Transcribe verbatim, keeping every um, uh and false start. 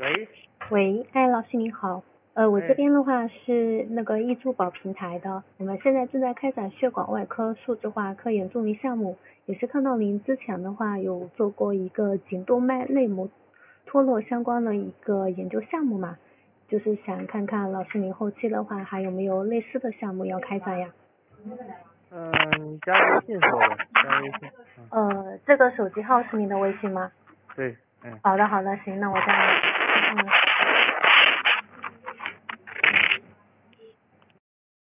喂， 喂，哎，老师您好，呃，我这哎， 边的话是那个易珠宝平台的，我们现在正在开展血管外科数字化科研助力项目，也是看到您之前的话有做过一个颈动脉内膜脱落相关的一个研究项目嘛，就是想看看老师您后期的话还有没有类似的项目要开展呀？ 嗯，加微信说呗，加微信，嗯， 呃，这个手机号是您的微信吗？ 对，嗯， 好的好的，行，那我再嗯